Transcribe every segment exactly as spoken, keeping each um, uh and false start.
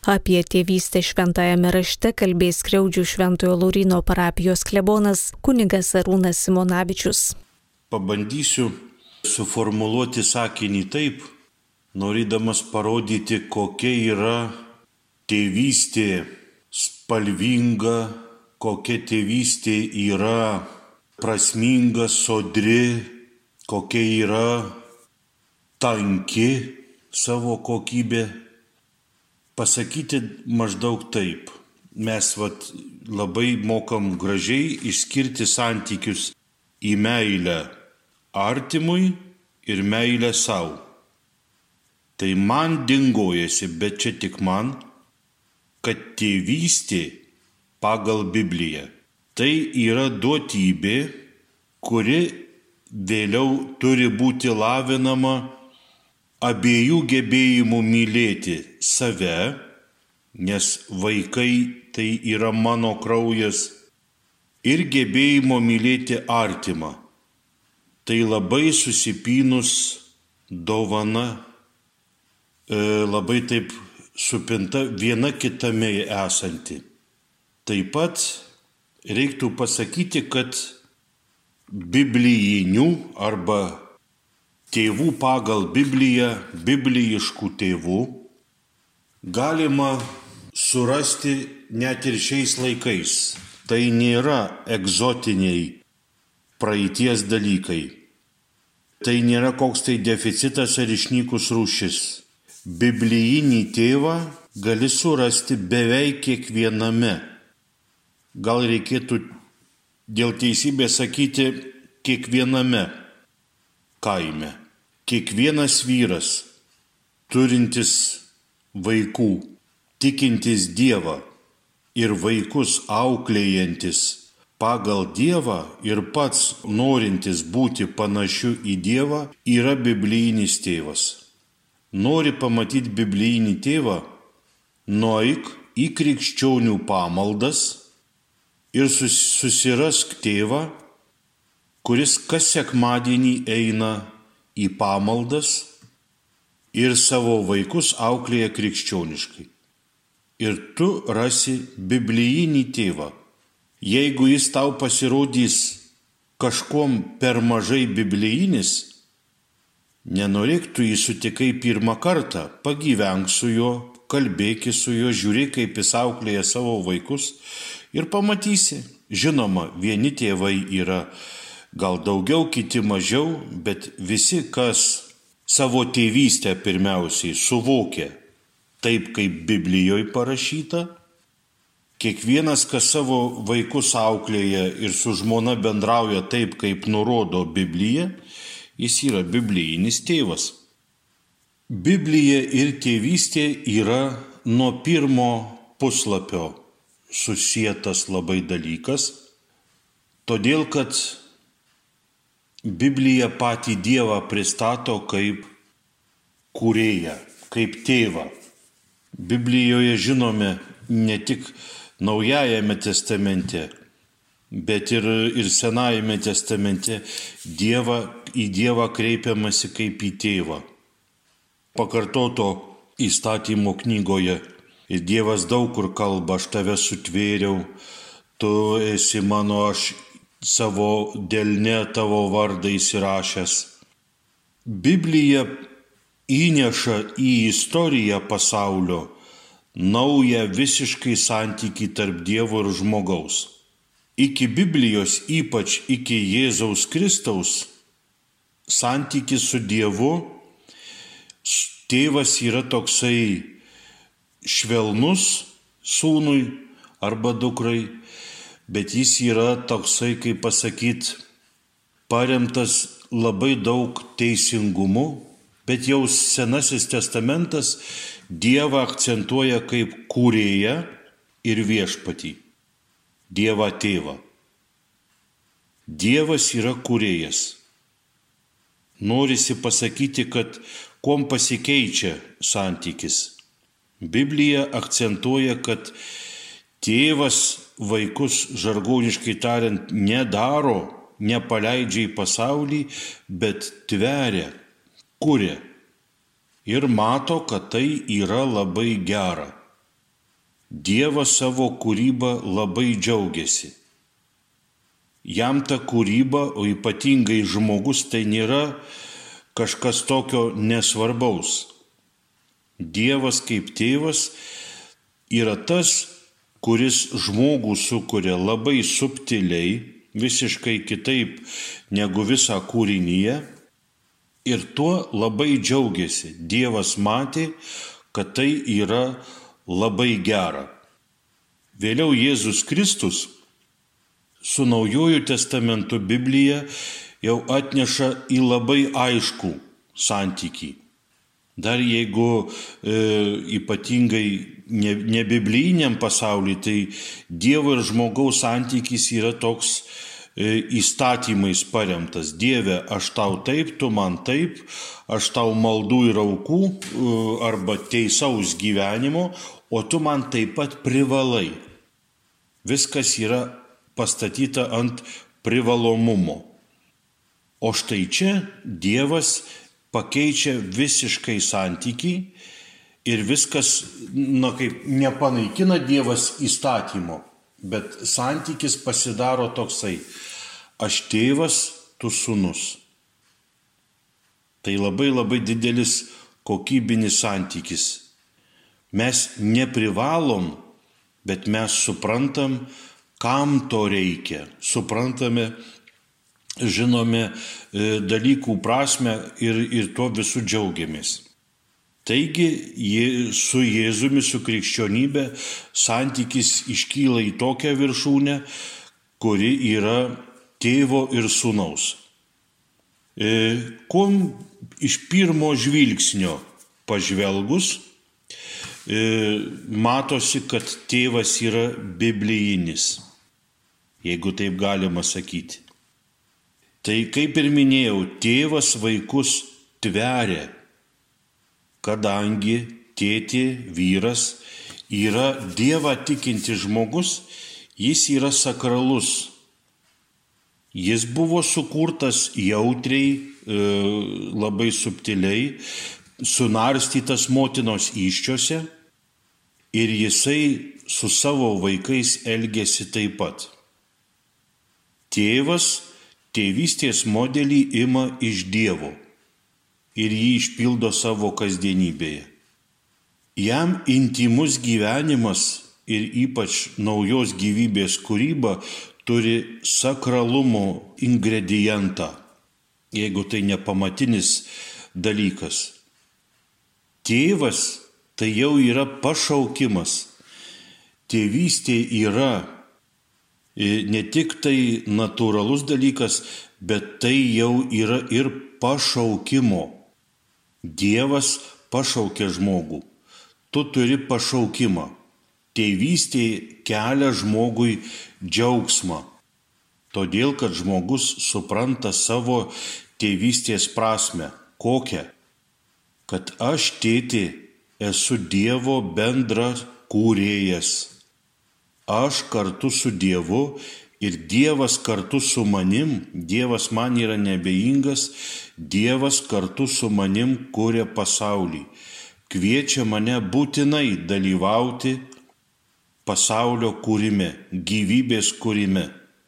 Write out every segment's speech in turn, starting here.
Apie tėvystę šventajame rašte kalbės Skriaudžių Šventojo Lauryno parapijos klebonas kunigas Arūnas Simonavičius. Pabandysiu suformuluoti sakinį taip, norėdamas parodyti, kokia yra tėvystė spalvinga, kokia tėvystė yra prasminga, sodri, kokia yra tanki savo kokybė. Pasakyti maždaug taip. Mes vat, labai mokam gražiai išskirti santykius į meilę artimui ir meilę savo. Tai man dingojasi, bet čia tik man, kad tėvystė pagal Bibliją tai yra duotybė, kuri vėliau turi būti lavinama abiejų gebėjimų mylėti save, nes vaikai tai yra mano kraujas, ir gebėjimo mylėti artimą. Tai labai susipynus dovana, labai taip supinta viena kitame esanti. Taip pat reiktų pasakyti, kad biblijinių arba tėvų pagal Bibliją, biblijiškų tėvų, galima surasti net ir šiais laikais. Tai nėra egzotiniai praeities dalykai. Tai nėra koks tai deficitas ar išnykus rūšis. Biblijinį tėvą gali surasti beveik kiekviename. Gal reikėtų dėl teisybės sakyti kiekviename kaime. Kiekvienas vyras, turintis vaikų, tikintis Dievą ir vaikus auklėjantis pagal Dievą ir pats norintis būti panašiu į Dievą, yra biblijinis tėvas. Nori pamatyti biblijinį tėvą, nueik į krikščionių pamaldas ir susirask tėvą, kuris kas sekmadienį eina į pamaldas ir savo vaikus auklėja krikščioniškai. Ir tu rasi biblijinį tėvą. Jeigu jis tau pasirodys kažkuom per mažai biblijinis, nenorėk tu jį sutikai pirmą kartą, pagyvenk su juo, kalbėki su juo, žiūrėk, kaip jis auklėja savo vaikus ir pamatysi. Žinoma, vieni tėvai yra gal daugiau, kiti mažiau, bet visi, kas savo tėvystę pirmiausiai suvokia taip, kaip Biblijoje parašyta, kiekvienas, kas savo vaikus auklėja ir su žmona bendrauja taip, kaip nurodo Biblija, jis yra biblijinis tėvas. Biblija ir tėvystė yra nuo pirmo puslapio susietas labai dalykas, todėl kad Biblija patį Dievą pristato kaip kūrėją, kaip tėvą. Biblijoje žinome ne tik Naujajame testamente, bet ir, ir Senajame testamente Dievą, į Dievą kreipiamasi kaip į tėvą. Pakartoto įstatymo knygoje ir Dievas daug kur kalba, aš tave sutvėriau, tu esi mano, aš savo delne tavo vardą įsirašęs. Biblija įneša į istoriją pasaulio naują visiškai santykį tarp Dievo ir žmogaus. Iki Biblijos, ypač iki Jėzaus Kristaus, santykis su Dievu, tėvas yra toksai švelnus sūnui arba dukrai, bet jis yra toksai, kaip pasakyt, paremtas labai daug teisingumu, bet jau Senasis testamentas Dievą akcentuoja kaip kūrėją ir viešpatį, Dievą tėvą. Dievas yra kūrėjas. Norisi pasakyti, kad kuom pasikeičia santykis. Biblija akcentuoja, kad tėvas vaikus, žargoniškai tariant, nedaro, nepaleidžia į pasaulį, bet tveria, kuria. Ir mato, kad tai yra labai gera. Dievas savo kūrybą labai džiaugiasi. Jam ta kūryba, o ypatingai žmogus, tai nėra kažkas tokio nesvarbaus. Dievas kaip tėvas yra tas, kuris žmogų sukuria labai subtiliai, visiškai kitaip negu visą kūrinyje, ir tuo labai džiaugiasi. Dievas matė, kad tai yra labai gera. Vėliau Jėzus Kristus su Naujuoju testamentu Biblija jau atneša į labai aiškų santykį. Dar jeigu e, ypatingai ne, ne biblijiniam pasaulyje, tai Dievo ir žmogaus santykis yra toks e, įstatymais paremtas. Dieve, aš tau taip, tu man taip, aš tau maldų ir aukų e, arba teisaus gyvenimo, o tu man taip pat privalai. Viskas yra pastatyta ant privalomumo. O štai čia Dievas pakeičia visiškai santykį ir viskas, na kaip, nepanaikina Dievas įstatymo, bet santykis pasidaro toksai: aš tėvas, tu sūnus. Tai labai labai didelis kokybinis santykis. Mes neprivalom, bet mes suprantam, kam to reikia. Suprantame, žinome dalykų prasme ir, ir tuo visų džiaugiamės. Taigi su Jėzumi, su krikščionybė santykis iškyla į tokią viršūnę, kuri yra tėvo ir sūnaus. E, kuom iš pirmo žvilgsnio pažvelgus, e, matosi, kad tėvas yra biblijinis, jeigu taip galima sakyti. Tai kaip ir minėjau, tėvas vaikus tveria, kadangi tėtė, vyras yra Dievą tikintis žmogus, jis yra sakralus. Jis buvo sukurtas jautriai, labai subtiliai, sunarstytas motinos įsčiose ir jisai su savo vaikais elgėsi taip pat. Tėvas tėvystės modelį ima iš Dievo ir jį išpildo savo kasdienybėje. Jam intymus gyvenimas ir ypač naujos gyvybės kūryba turi sakralumo ingredientą, jeigu tai ne pamatinis dalykas. Tėvas tai jau yra pašaukimas. Tėvystė yra ne tik tai natūralus dalykas, bet tai jau yra ir pašaukimo. Dievas pašaukia žmogų. Tu turi pašaukimą. Tėvystė kelia žmogui džiaugsmą. Todėl, kad žmogus supranta savo tėvystės prasmę. Kokią? Kad aš, tėtė, esu Dievo bendras kūrėjas. Aš kartu su Dievu ir Dievas kartu su manim, Dievas man yra neabejingas, Dievas kartu su manim kuria pasaulį. Kviečia mane būtinai dalyvauti pasaulio kūrime, gyvybės kūrime.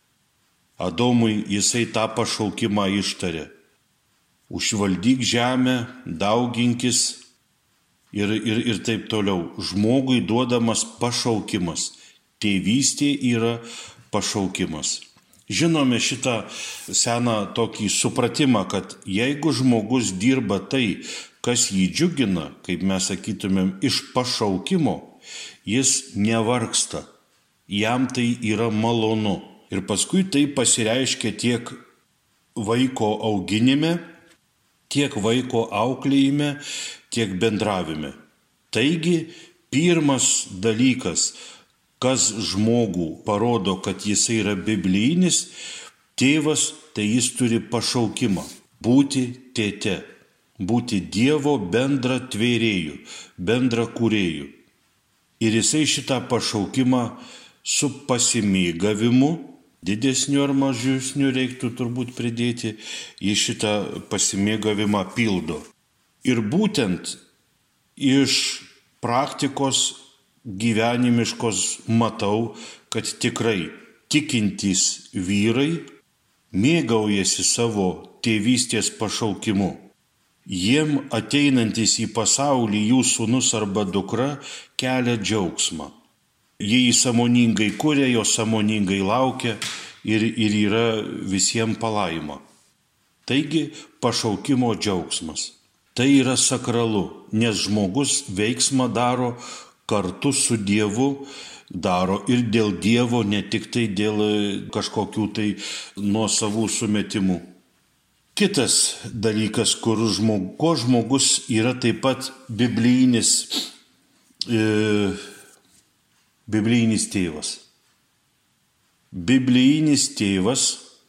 Adomui jisai tą pašaukimą ištarė. Užvaldyk žemę, dauginkis ir, ir, ir taip toliau. Žmogui duodamas pašaukimas. Tėvystė yra pašaukimas. Žinome šitą seną tokį supratimą, kad jeigu žmogus dirba tai, kas jį džiugina, kaip mes sakytumėm, iš pašaukimo, jis nevargsta. Jam tai yra malonu. Ir paskui tai pasireiškia tiek vaiko auginime, tiek vaiko auklėjime, tiek bendravime. Taigi, pirmas dalykas, kas žmogų parodo, kad jis yra biblijinis, tėvas, tai jis turi pašaukimą būti tėte, būti Dievo bendra tvėrėjų, bendra kūrėjų. Ir jisai šitą pašaukimą su pasimėgavimu, didesniu ar mažesniu reiktų turbūt pridėti, jis šitą pasimėgavimą pildo. Ir būtent iš praktikos gyvenimiškos matau, kad tikrai tikintys vyrai mėgaujasi savo tėvystės pašaukimu. Jiem ateinantis į pasaulį jų sūnus arba dukra kelia džiaugsmą. Jie jį sąmoningai kuria, jo sąmoningai laukia ir, ir yra visiems palaima. Taigi pašaukimo džiaugsmas. Tai yra sakralu, nes žmogus veiksmą daro kartu su Dievu, daro ir dėl Dievo, ne tik tai dėl kažkokių tai nuosavų sumetimų. Kitas dalykas, kur žmog, ko žmogus yra taip pat biblijinis, e, biblijinis tėvas. Biblijinis tėvas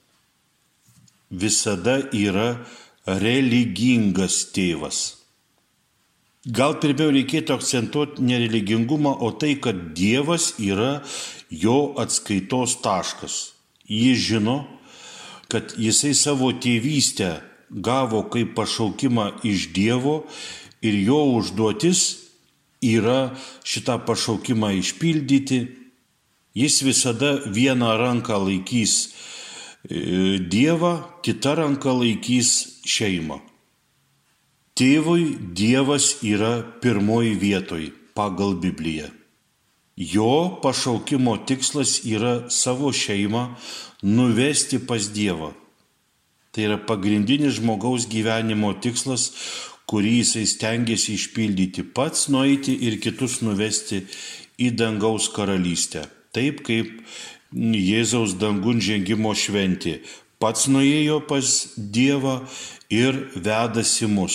visada yra religingas tėvas. Gal pirmiau reikėtų akcentuoti ne religingumą, o tai, kad Dievas yra jo atskaitos taškas. Jis žino, kad jisai savo tėvystę gavo kaip pašaukimą iš Dievo ir jo užduotis yra šitą pašaukimą išpildyti. Jis visada vieną ranką laikys Dievą, kita ranka laikys šeimą. Tėvui Dievas yra pirmoji vietoj pagal Bibliją. Jo pašaukimo tikslas yra savo šeimą nuvesti pas Dievą. Tai yra pagrindinis žmogaus gyvenimo tikslas, kurį jisai stengiasi išpildyti pats, nueiti ir kitus nuvesti į dangaus karalystę. Taip kaip Jėzaus dangun žengimo šventė. Pats nuėjo pas Dievą ir vedasi mus.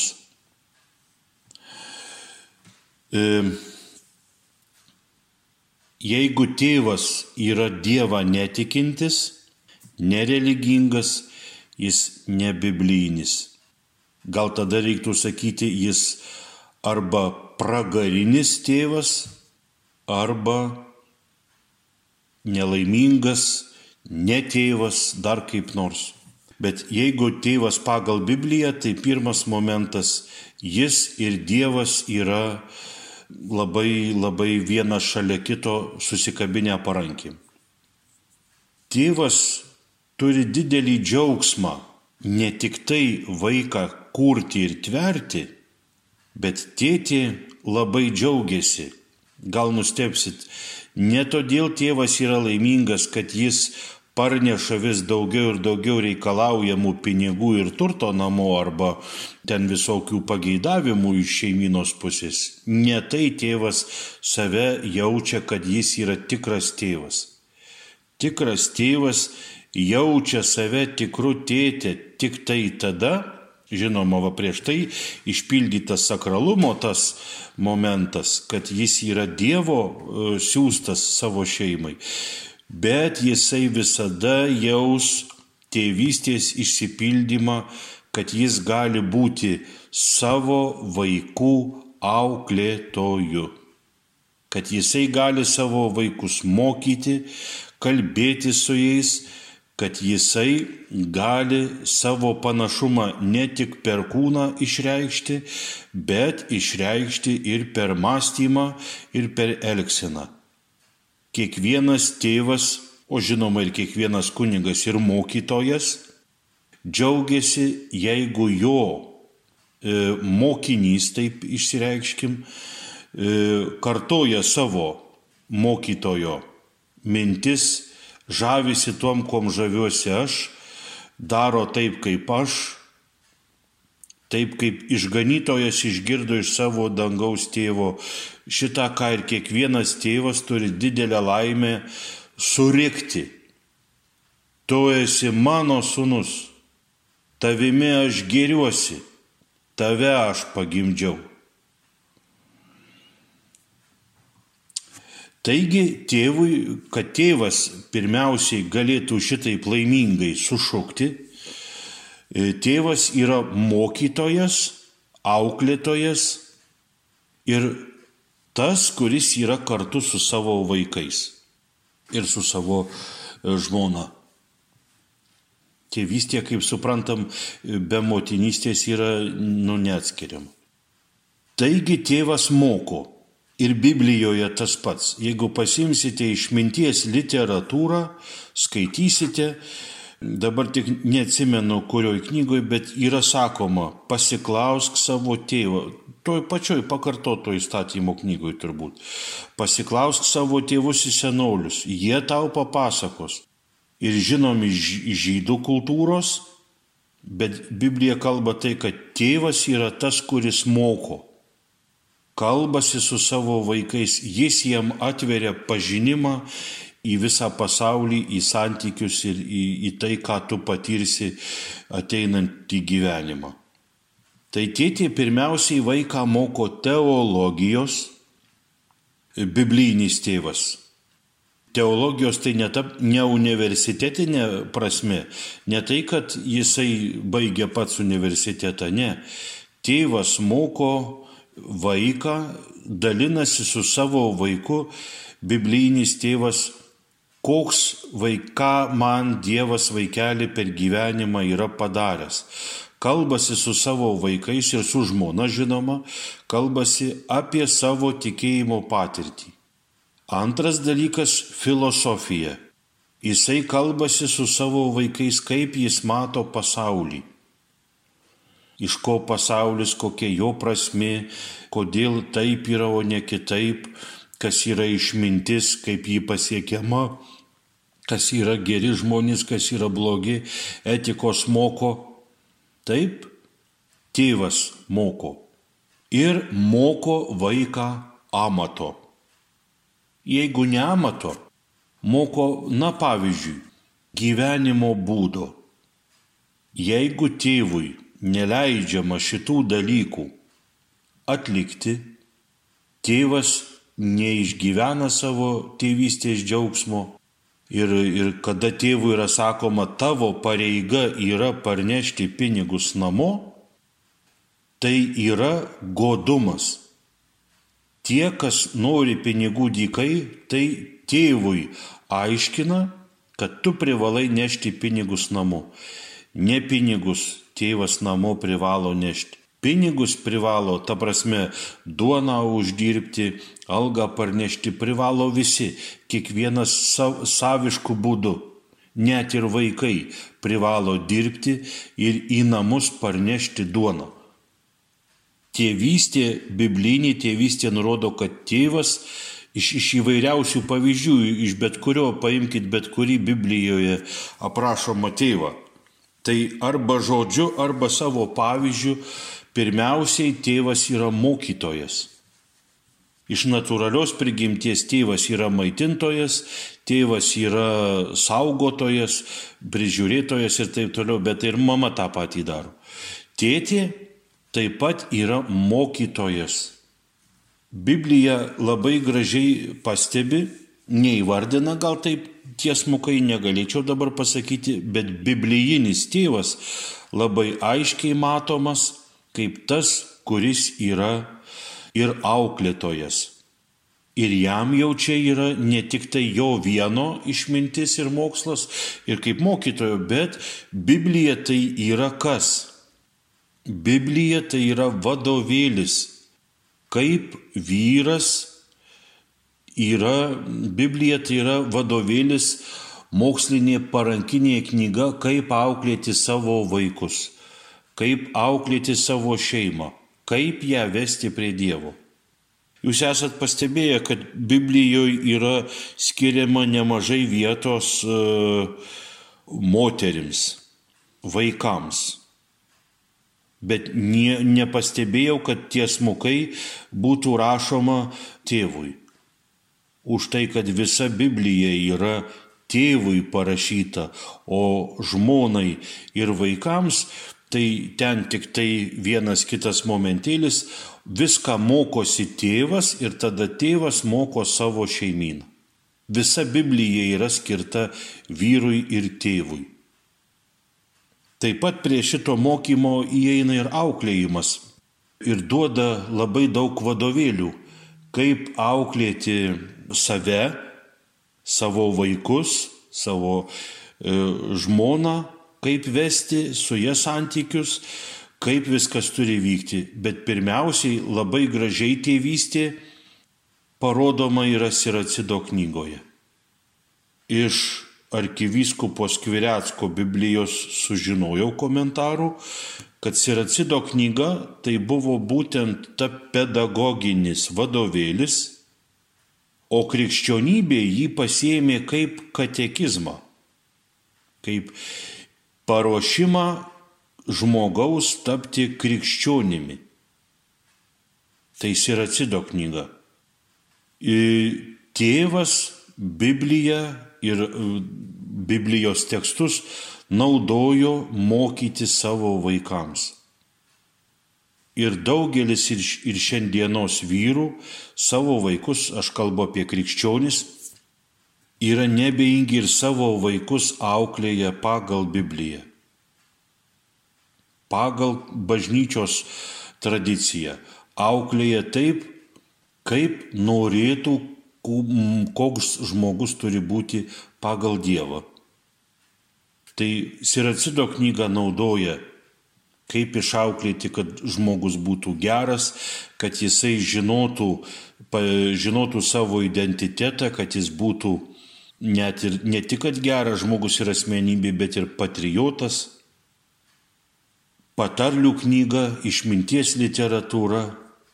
Jeigu tėvas yra Dievą netikintis, nereligingas, jis nebiblijinis. Gal tada reiktų sakyti, jis arba pragarinis tėvas, arba nelaimingas, netėvas, dar kaip nors. Bet jeigu tėvas pagal Bibliją, tai pirmas momentas, jis ir Dievas yra labai, labai vienas šalia kito susikabinę parankį. Tėvas turi didelį džiaugsmą ne tik tai vaiką kurti ir tverti, bet tėtė labai džiaugiasi. Gal nustebsit, ne todėl tėvas yra laimingas, kad jis parneša vis daugiau ir daugiau reikalaujamų pinigų ir turto namo arba ten visokių pageidavimų iš šeimynos pusės. Ne tai tėvas save jaučia, kad jis yra tikras tėvas. Tikras tėvas jaučia save tikru tėtė tik tai tada, žinoma, va prieš tai išpildytas sakralumo tas momentas, kad jis yra Dievo siųstas savo šeimai. Bet jisai visada jaus tėvystės išsipildymą, kad jis gali būti savo vaikų auklėtoju. Kad jisai gali savo vaikus mokyti, kalbėti su jais, kad jisai gali savo panašumą ne tik per kūną išreikšti, bet išreikšti ir per mąstymą, ir per elgseną. Kiekvienas tėvas, o žinoma ir kiekvienas kunigas ir mokytojas, džiaugiasi, jeigu jo e, mokinys, taip išsireikškim, e, kartoja savo mokytojo mintis, žavisi tuom, kuom žaviuosi aš, daro taip kaip aš, taip kaip išganytojas išgirdo iš savo dangaus tėvo. Šitą, ką ir kiekvienas tėvas turi didelę laimę surikti. Tu esi mano sūnus, tavimi aš gėriuosi, tave aš pagimdžiau. Taigi tėvui, kad tėvas pirmiausiai galėtų šitaip laimingai sušukti, tėvas yra mokytojas, auklėtojas ir tas, kuris yra kartu su savo vaikais ir su savo žmona. Tėvystė, kaip suprantam, be motinystės yra nu, neatskiriama. Taigi tėvas moko. Ir Biblijoje tas pats. Jeigu pasimsite išminties literatūrą, skaitysite, dabar tik neatsimenu kurioj knygoje, bet yra sakoma, pasiklausk savo tėvą. Toj pačioj pakartoto įstatymo knygoje turbūt. Pasiklausk savo tėvus ir senolius, jie tau papasakos. Ir žinom iš žydų kultūros, bet Biblija kalba tai, kad tėvas yra tas, kuris moko. Kalbasi su savo vaikais, jis jam atveria pažinimą į visą pasaulį, į santykius ir į, į tai, ką tu patirsi ateinant į gyvenimą. Tai tėtė pirmiausiai vaiką moko teologijos, biblinis tėvas. Teologijos tai ne, ta, ne universitetinė prasme, ne tai, kad jisai baigia pats universitetą, ne. Tėvas moko vaiką, dalinasi su savo vaiku, biblinis tėvas, koks vaiką man Dievas vaikelį per gyvenimą yra padaręs. Kalbasi su savo vaikais ir su žmona, žinoma, kalbasi apie savo tikėjimo patirtį. Antras dalykas – filosofija. Jisai kalbasi su savo vaikais, kaip jis mato pasaulį. Iš ko pasaulis, kokia jo prasmė, kodėl taip yra, o ne kitaip, kas yra išmintis, kaip jį pasiekiama, kas yra geri žmonės, kas yra blogi, etikos moko. Taip, tėvas moko ir moko vaiką amato. Jeigu ne amato, moko, na pavyzdžiui, gyvenimo būdo. Jeigu tėvui neleidžiama šitų dalykų atlikti, tėvas neišgyvena savo tėvystės džiaugsmo ir, ir kada tėvui yra sakoma, tavo pareiga yra parnešti pinigus namo, tai yra godumas. Tie, kas nori pinigų dykai, tai tėvui aiškina, kad tu privalai nešti pinigus namo. Ne pinigus tėvas namo privalo nešti. Pinigus privalo, ta prasme, duoną uždirbti, algą parnešti privalo visi, kiekvienas sav, savišku būdu. Net ir vaikai privalo dirbti ir į namus parnešti duoną. Tėvystė, biblinė tėvystė nurodo, kad tėvas iš, iš įvairiausių pavyzdžių, iš bet kurio, paimkite bet kurį Biblijoje aprašomą tėvą. Tai arba žodžiu, arba savo pavyzdžiu, pirmiausiai tėvas yra mokytojas. Iš natūralios prigimties tėvas yra maitintojas, tėvas yra saugotojas, prižiūrėtojas ir taip toliau, bet ir mama tą patį daro. Tėtė taip pat yra mokytojas. Biblija labai gražiai pastebi, neįvardina gal taip tiesmukai, negalėčiau dabar pasakyti, bet biblijinis tėvas labai aiškiai matomas kaip tas, kuris yra ir auklėtojas. Ir jam jau čia yra ne tik tai jo vieno išmintis ir mokslas, ir kaip mokytojo, bet Biblija tai yra kas? Biblija tai yra vadovėlis, kaip vyras yra, Biblija tai yra vadovėlis, mokslinė parankinė knyga, kaip auklėti savo vaikus, kaip auklėti savo šeimą, kaip ją vesti prie Dievo. Jūs esat pastebėję, kad Biblijoje yra skiriama nemažai vietos uh, moterims, vaikams. Bet ne, nepastebėjau, kad tiesmukai būtų rašoma tėvui. Už tai, kad visa Biblija yra tėvui parašyta, o žmonai ir vaikams, tai ten tik tai vienas kitas momentėlis, viską mokosi tėvas ir tada tėvas moko savo šeimyną. Visa Biblija yra skirta vyrui ir tėvui. Taip pat prie šito mokymo įeina ir auklėjimas ir duoda labai daug vadovėlių, kaip auklėti save, savo vaikus, savo e, žmoną, kaip vesti su ja santykius, kaip viskas turi vykti. Bet pirmiausiai labai gražiai tėvystė parodoma yra Siracido knygoje. Iš arkivyskupo Skvirecko Biblijos sužinojau komentarų, kad Siracido knyga tai buvo būtent ta pedagoginis vadovėlis, o krikščionybė jį pasiėmė kaip katekizmą, kaip paruošimą žmogaus tapti krikščionimi. Tai Siracido knyga. Tėvas Bibliją ir Biblijos tekstus naudojo mokyti savo vaikams. Ir daugelis ir, ir šiandienos vyrų savo vaikus, aš kalbu apie krikščionis, yra nebeingi ir savo vaikus auklėja pagal Bibliją, pagal bažnyčios tradiciją, auklėja taip, kaip norėtų, koks žmogus turi būti pagal Dievą. Tai Siracido knyga naudoja, kaip išauklėti, kad žmogus būtų geras, kad jisai žinotų, žinotų savo identitetą, kad jis būtų net ir ne tik kad geras žmogus ir asmenybė, bet ir patriotas. Patarlių knyga, išminties literatūra.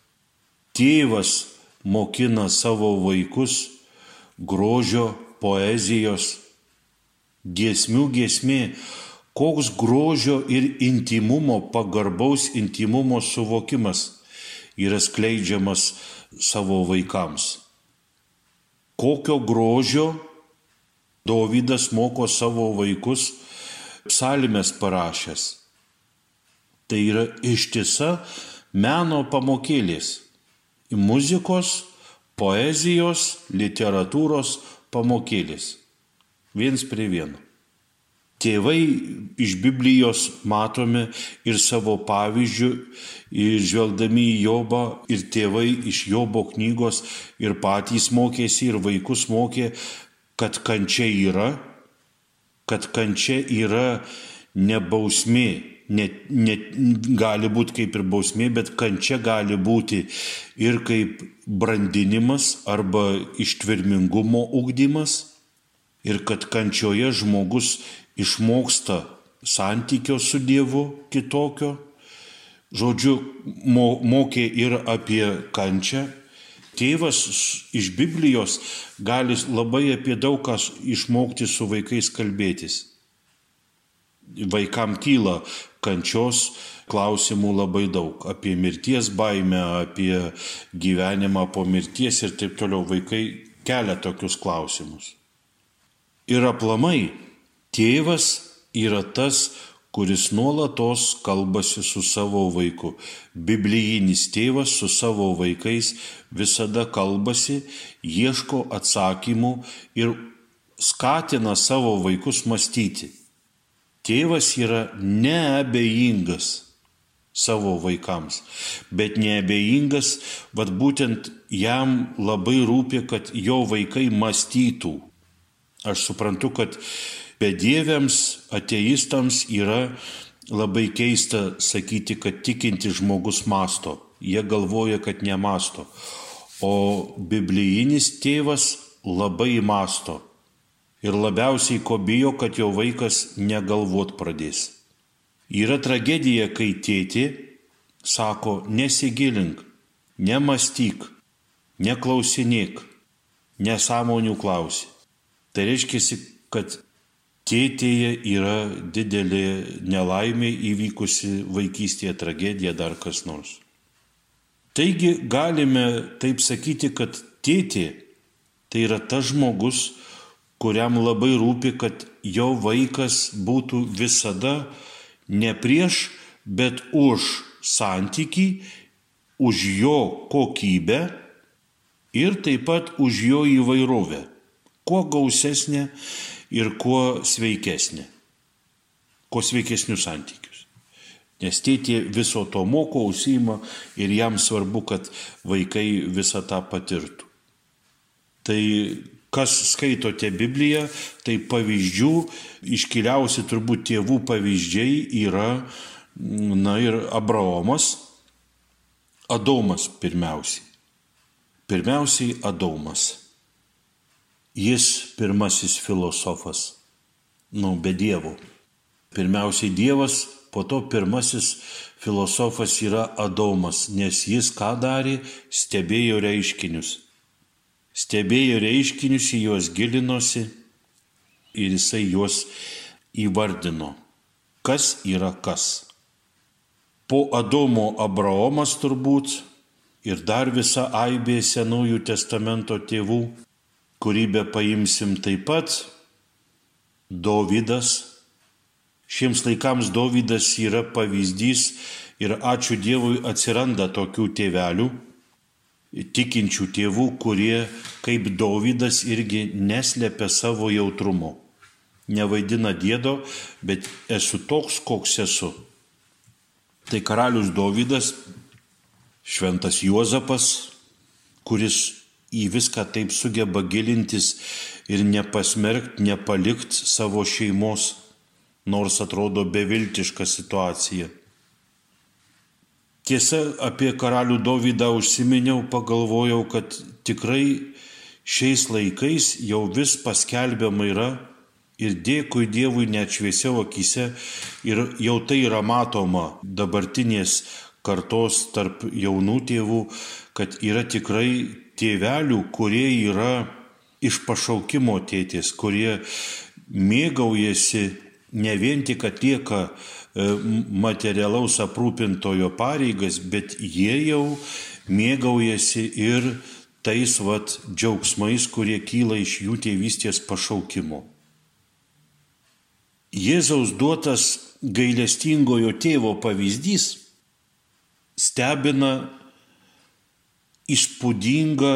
Tėvas mokina savo vaikus grožio, poezijos, giesmių giesmė, koks grožio ir intymumo, pagarbaus intymumo suvokimas yra skleidžiamas savo vaikams. Kokio grožio Dovydas moko savo vaikus psalmes parašęs. Tai yra ištisa meno pamokėlės. Muzikos, poezijos, literatūros pamokėlės. Viens prie vieno. Tėvai iš Biblijos matome ir savo pavyzdžių, ir žvelgdami į Jobą, ir tėvai iš Jobo knygos ir patys mokėsi, ir vaikus mokė, kad kančia yra, kad kančia yra ne bausmė, ne, ne, gali būti kaip ir bausmė, bet kančia gali būti ir kaip brandinimas arba ištvermingumo ugdymas, ir kad kančioje žmogus išmoksta santykio su Dievu kitokio. Žodžiu, mokė ir apie kančią. Tėvas iš Biblijos gali labai apie daug ką išmokti su vaikais kalbėtis. Vaikam kyla kančios klausimų labai daug. Apie mirties baimę, apie gyvenimą po mirties ir taip toliau. Vaikai kelia tokius klausimus. Ir aplamai, tėvas yra tas, kuris nuolatos kalbasi su savo vaiku. Biblijinis tėvas su savo vaikais visada kalbasi, ieško atsakymų ir skatina savo vaikus mąstyti. Tėvas yra neabejingas savo vaikams, bet neabejingas, vad būtent jam labai rūpi, kad jo vaikai mąstytų. Aš suprantu, kad bedieviams, ateistams yra labai keista sakyti, kad tikinti žmogus mąsto. Jie galvoja, kad nemąsto. O biblijinis tėvas labai mąsto. Ir labiausiai ko bijo, kad jo vaikas negalvot pradės. Yra tragedija, kai tėtė sako, nesigilink, nemąstyk, neklausinėk, nesąmonių klausi. Tai reiškia, kad tėtėje yra didelė nelaimė įvykusi vaikystėje, tragedija, dar kas nors. Taigi galime taip sakyti, kad tėtė tai yra tas žmogus, kuriam labai rūpi, kad jo vaikas būtų visada ne prieš, bet už santykį, už jo kokybę ir taip pat už jo įvairovę. Kuo gausesnė ir kuo sveikesnė. Kuo sveikesnius santykius. Nes tėtė viso to moko, užsiima ir jam svarbu, kad vaikai visą tą patirtų. Tai kas skaitote Bibliją, tai pavyzdžių, iškiliausi turbūt tėvų pavyzdžiai yra, na ir Abraomas, Adomas pirmiausiai. Pirmiausiai Adomas. Jis pirmasis filosofas, nu, be Dievo. Pirmiausiai Dievas, po to pirmasis filosofas yra Adomas, nes jis ką darė? Stebėjo reiškinius. Stebėjo reiškinius, į juos gilinosi ir jisai juos įvardino. Kas yra kas? Po Adomo Abraomas turbūt ir dar visa aibė Senųjų testamento tėvų, kurį be paimsim taip pat, Dovydas. Šiems laikams Dovydas yra pavyzdys ir ačiū Dievui atsiranda tokių tėvelių, tikinčių tėvų, kurie kaip Dovydas irgi neslepia savo jautrumo. Nevaidina diedo, bet esu toks, koks esu. Tai karalius Dovydas, šventas Juozapas, kuris į viską taip sugeba gilintis ir nepasmerkt, nepalikt savo šeimos, nors atrodo beviltiška situacija. Tiesa, apie karalių Dovydą užsiminiau, pagalvojau, kad tikrai šiais laikais jau vis paskelbiama yra ir dėkui Dievui net šviesiau akyse ir jau tai yra matoma dabartinės kartos tarp jaunų tėvų, kad yra tikrai tėvelių, kurie yra iš pašaukimo tėtės, kurie mėgaujasi ne vien tik atlieka materialaus aprūpintojo pareigas, bet jie jau mėgaujasi ir tais vat džiaugsmais, kurie kyla iš jų tėvystės pašaukimo. Jėzaus duotas gailestingojo tėvo pavyzdys stebina įspūdinga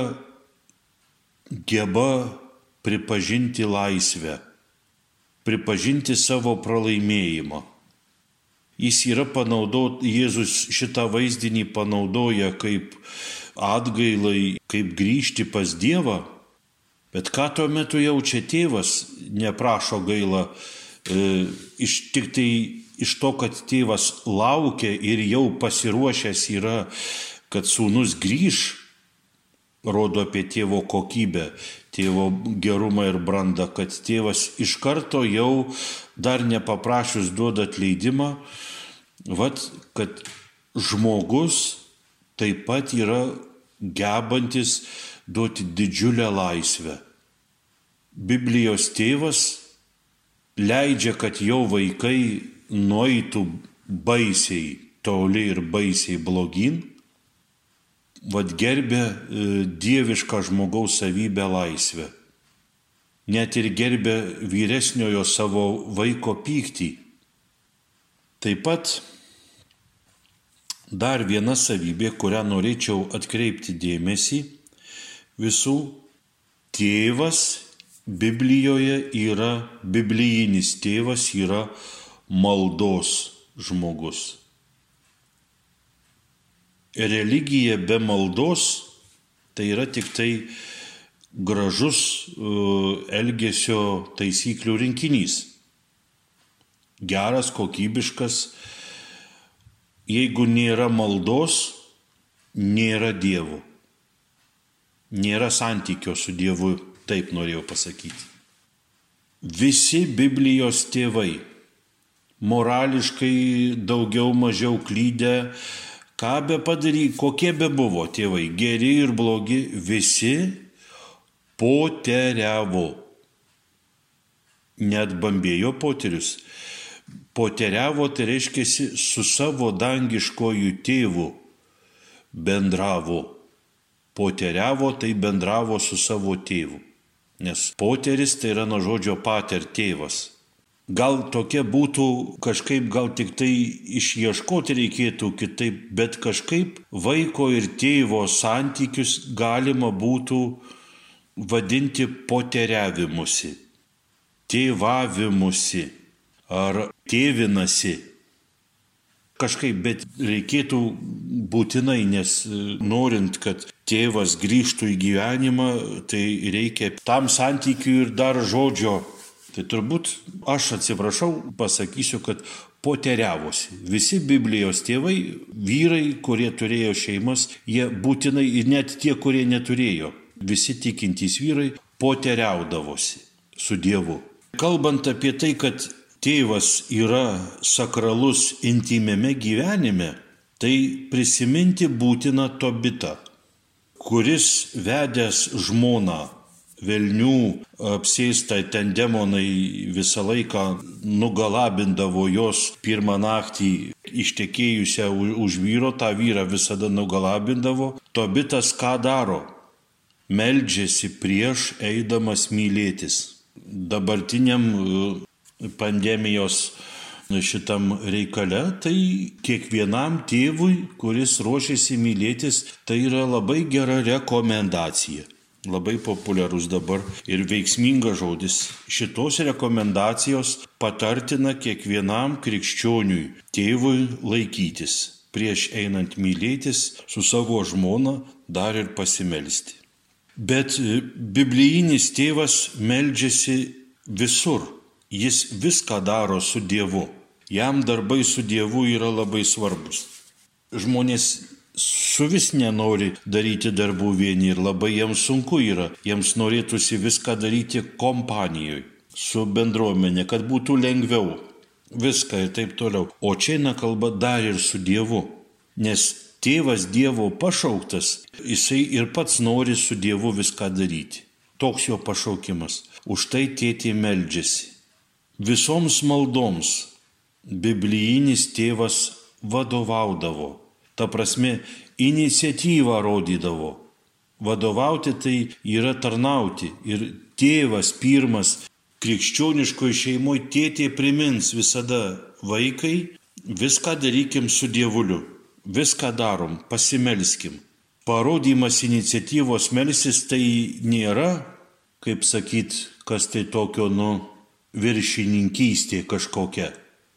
geba pripažinti laisvę, pripažinti savo pralaimėjimą. Jis yra panaudot, Jėzus šitą vaizdinį panaudoja kaip atgailai, kaip grįžti pas Dievą, bet ką tuo metu jaučia tėvas, neprašo gailą, e, iš, tik tai iš to, kad tėvas laukia ir jau pasiruošęs yra, kad sūnus grįž, rodo apie tėvo kokybę, tėvo gerumą ir brandą, kad tėvas iš karto jau dar nepaprašius duoda atleidimą, vat, kad žmogus taip pat yra gebantis duoti didžiulę laisvę. Biblijos tėvas leidžia, kad jo vaikai nueitų baisiai toli ir baisiai blogyn, vad gerbė dievišką žmogaus savybę laisvę. Net ir gerbė vyresniojo savo vaiko pyktį. Taip pat dar viena savybė, kurią norėčiau atkreipti dėmesį visų, tėvas Biblijoje yra, biblijinis tėvas yra maldos žmogus. Religija be maldos tai yra tik tai gražus elgesio taisyklių rinkinys. Geras, kokybiškas. Jeigu nėra maldos, nėra Dievo. Nėra santykio su Dievu, taip norėjau pasakyti. Visi Biblijos tėvai, morališkai daugiau mažiau klydę, ką be padary, kokie be buvo tėvai, geri ir blogi, visi poteriavo. Net bambėjo poterius. Poteriavo, tai reiškia, su savo dangiškojų tėvu bendravo. Poteriavo, tai bendravo su savo tėvu. Nes poteris tai yra nuo žodžio pater, tėvas. Gal tokia būtų kažkaip, gal tik tai išieškoti reikėtų kitaip, bet kažkaip vaiko ir tėvo santykius galima būtų vadinti poteriavimusi, tėvavimusi ar tėvinasi. Kažkaip, bet reikėtų būtinai, nes norint, kad tėvas grįžtų į gyvenimą, tai reikia tam santykiui ir dar žodžio. Tai turbūt aš atsiprašau, pasakysiu, kad poteriavosi. Visi Biblijos tėvai, vyrai, kurie turėjo šeimas, jie būtinai, ir net tie, kurie neturėjo, visi tikintys vyrai poteriaudavosi su Dievu. Kalbant apie tai, kad tėvas yra sakralus intymiame gyvenime, tai prisiminti būtina Tobitą, kuris vedęs žmoną velnių apsėstą, ten demonai visą laiką nugalabindavo jos pirmą naktį ištekėjusią už vyro, tą vyrą visada nugalabindavo. Tobitas ką daro? Meldžiasi prieš eidamas mylėtis. Dabartiniam pandemijos šitam reikale, tai kiekvienam tėvui, kuris ruošiasi mylėtis, tai yra labai gera rekomendacija. Labai populiarus dabar ir veiksmingas žodis. Šitos rekomendacijos patartina kiekvienam krikščioniui, tėvui laikytis. Prieš einant mylėtis su savo žmona dar ir pasimelsti. Bet biblijinis tėvas meldžiasi visur. Jis viską daro su Dievu. Jam darbai su Dievu yra labai svarbus. Žmonės suvis nenori daryti darbų vieni ir labai jiems sunku yra. Jiems norėtųsi viską daryti kompanijoje, su bendruomenė, kad būtų lengviau. Viską ir taip toliau. O čia eina kalba dar ir su Dievu. Nes tėvas Dievo pašauktas, jisai ir pats nori su Dievu viską daryti. Toks jo pašaukimas. Už tai tėtė meldžiasi. Visoms maldoms biblijinis tėvas vadovaudavo. Ta prasme, iniciatyvą rodydavo. Vadovauti tai yra tarnauti. Ir tėvas pirmas krikščioniškoje šeimoje tėtė primins visada vaikai, viską darykim su Dievuliu. Viską darom, pasimelskim. Parodymas iniciatyvos melsis tai nėra, kaip sakyt, kas tai tokio, nu, viršininkystė kažkokia.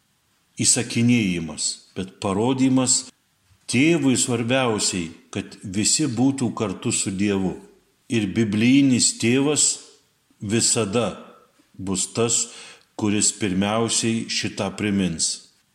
Įsakinėjimas, bet parodymas tėvui svarbiausiai, kad visi būtų kartu su Dievu. Ir biblijinis tėvas visada bus tas, kuris pirmiausiai šitą primins.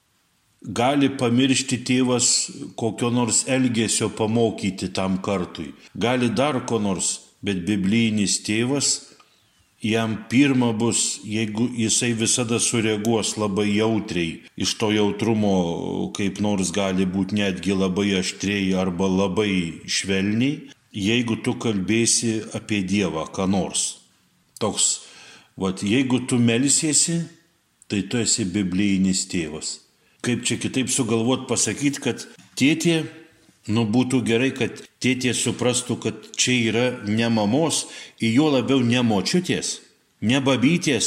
Gali pamiršti tėvas kokio nors elgesio pamokyti tam kartui. Gali dar ko nors, bet biblijinis tėvas jam pirma bus, jeigu jisai visada sureaguos labai jautriai, iš to jautrumo kaip nors gali būti netgi labai aštriai arba labai švelniai, jeigu tu kalbėsi apie Dievą, ką nors. Toks, vat, jeigu tu melsiesi, tai tu esi biblijinis tėvas. Kaip čia kitaip sugalvot pasakyti, kad tėtė, nu būtų gerai, kad tėtė suprastų, kad čia yra ne mamos, ir jo labiau ne močiutės, ne babytės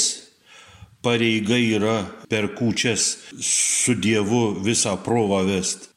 pareiga yra per kūčias su Dievu visą provą vest.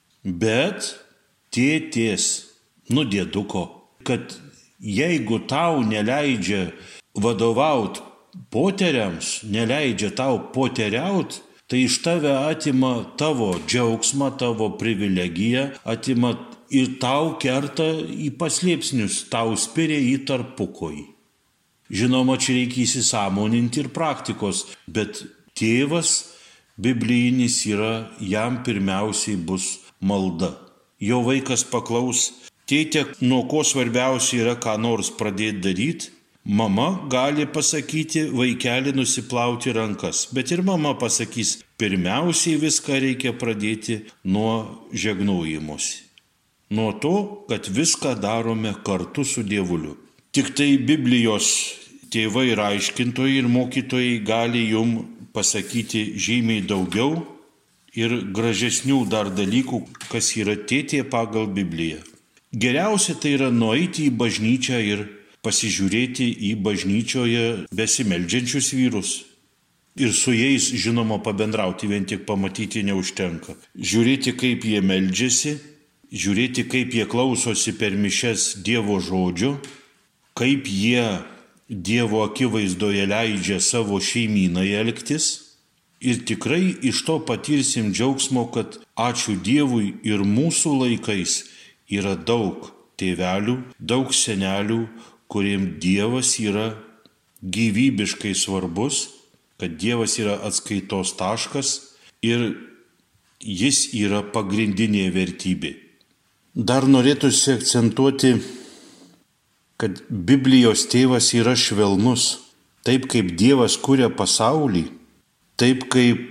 Bet tėtės, nu dėduko, kad jeigu tau neleidžia vadovaut poteriams, neleidžia tau poteriaut, tai iš tave atima tavo džiaugsmą, tavo privilegiją, atima ir tau kerta į paslėpsnius, tau spiria į tarpukojį. Žinoma, čia reikia įsisąmoninti ir praktikos, bet tėvas biblijinis yra, jam pirmiausiai bus malda. Jo vaikas paklaus, tėtė, nuo ko svarbiausia yra ką nors pradėti daryti, mama gali pasakyti, vaikelį nusiplauti rankas, bet ir mama pasakys, pirmiausiai viską reikia pradėti nuo žegnojimuose. Nuo to, kad viską darome kartu su Dievuliu. Tik tai Biblijos tėvai ir aiškintojai ir mokytojai gali jum pasakyti žymiai daugiau ir gražesnių dar dalykų, kas yra tėtė pagal Bibliją. Geriausia tai yra nueiti į bažnyčią ir pasižiūrėti į bažnyčioje besimeldžiančius vyrus. Ir su jais, žinoma, pabendrauti, vien tik pamatyti neužtenka. Žiūrėti, kaip jie meldžiasi, žiūrėti, kaip jie klausosi per mišias Dievo žodžio, kaip jie Dievo akivaizdoje leidžia savo šeimynai elgtis. Ir tikrai iš to patirsim džiaugsmo, kad ačiū Dievui ir mūsų laikais yra daug tėvelių, daug senelių, kuriem Dievas yra gyvybiškai svarbus, kad Dievas yra atskaitos taškas ir jis yra pagrindinė vertybė. Dar norėtųsi akcentuoti, kad Biblijos tėvas yra švelnus. Taip kaip Dievas kuria pasaulį, taip kaip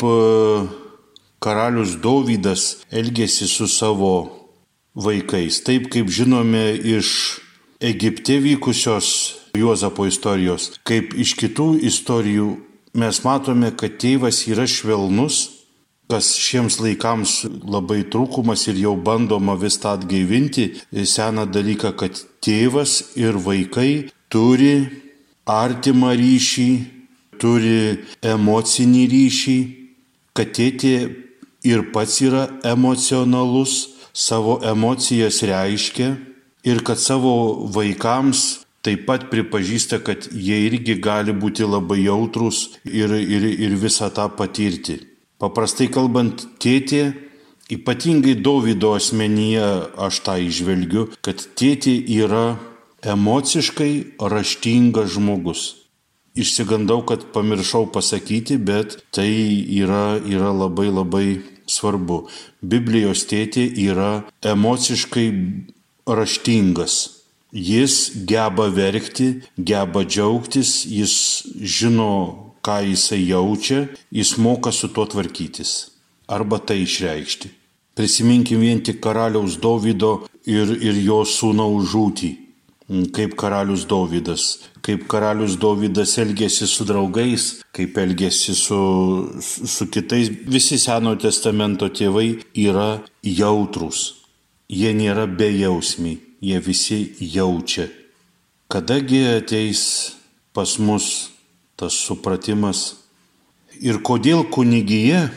karalius Dovydas elgėsi su savo vaikais, taip kaip žinome iš Egipte vykusios Juozapo istorijos, kaip iš kitų istorijų mes matome, kad tėvas yra švelnus, kas šiems laikams labai trūkumas ir jau bandoma vis tą atgaivinti seną dalyką, kad tėvas ir vaikai turi artimą ryšį, turi emocinį ryšį, kad tėtė ir pats yra emocionalus, savo emocijas reiškia ir kad savo vaikams taip pat pripažįsta, kad jie irgi gali būti labai jautrus ir, ir, ir visą tą patirti. Paprastai kalbant, tėtė, ypatingai Dovydo asmenyje aš tą įžvelgiu, kad tėtė yra emociškai raštingas žmogus. Išsigandau, kad pamiršau pasakyti, bet tai yra, yra labai labai svarbu. Biblijos tėtė yra emociškai raštingas. Jis geba verkti, geba džiaugtis, jis žino, ką jisai jaučia, jis moka su tuo tvarkytis arba tai išreikšti. Prisiminkim vien tik karaliaus Dovydo ir, ir jo sūnaus žūtį. Kaip karalius Dovydas, kaip karalius Dovydas elgėsi su draugais, kaip elgėsi su, su kitais. Visi Senojo testamento tėvai yra jautrūs. Jie nėra bejausmiai, jie visi jaučia. Kadagi ateis pas mus tas supratimas ir kodėl kunigija,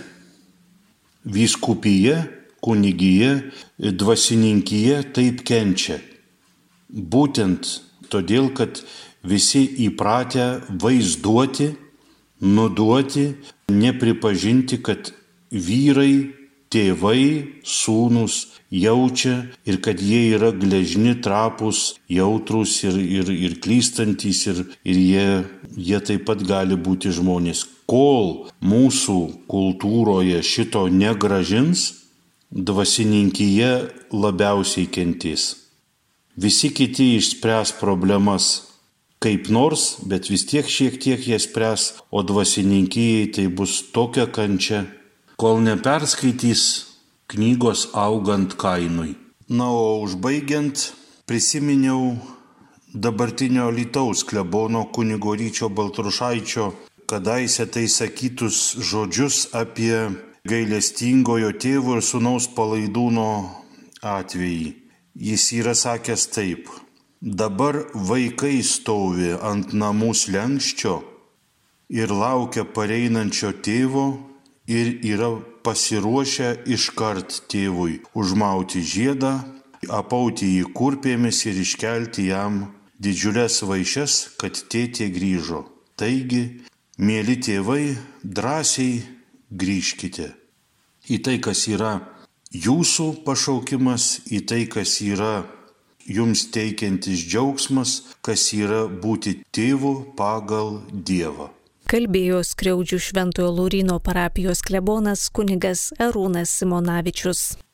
vyskupija, kunigija, dvasininkija taip kenčia. Būtent todėl, kad visi įpratę vaizduoti, nuduoti, nepripažinti, kad vyrai, tėvai, sūnūs jaučia ir kad jie yra gležni, trapūs, jautrūs ir, ir, ir klystantys ir, ir jie, jie taip pat gali būti žmonės. Kol mūsų kultūroje šito negrąžins, dvasininkija labiausiai kentės. Visi kiti išspręs problemas kaip nors, bet vis tiek šiek tiek jie spręs, o dvasininkijai tai bus tokia kančia, kol neperskaitys knygos Augant Kainui. Na, o užbaigiant, prisiminiau dabartinio Alytaus klebono kunigo Ryčio Baltrušaičio kadaise tai sakytus žodžius apie gailestingojo tėvo ir sūnaus Palaidūno atvejį. Jis yra sakęs taip: dabar vaikai stovi ant namų slenksčio ir laukia pareinančio tėvo ir yra pasiruošę iškart tėvui užmauti žiedą, apauti jį kurpėmis ir iškelti jam didžiulės vaišes, kad tėtė grįžo. Taigi, mieli tėvai, drąsiai grįžkite į tai, kas yra jūsų pašaukimas, į tai, kas yra jums teikiantis džiaugsmas, kas yra būti tėvu pagal Dievą. Kalbėjo Skriaudžių Šventojo Lauryno parapijos klebonas kunigas Arūnas Simonavičius.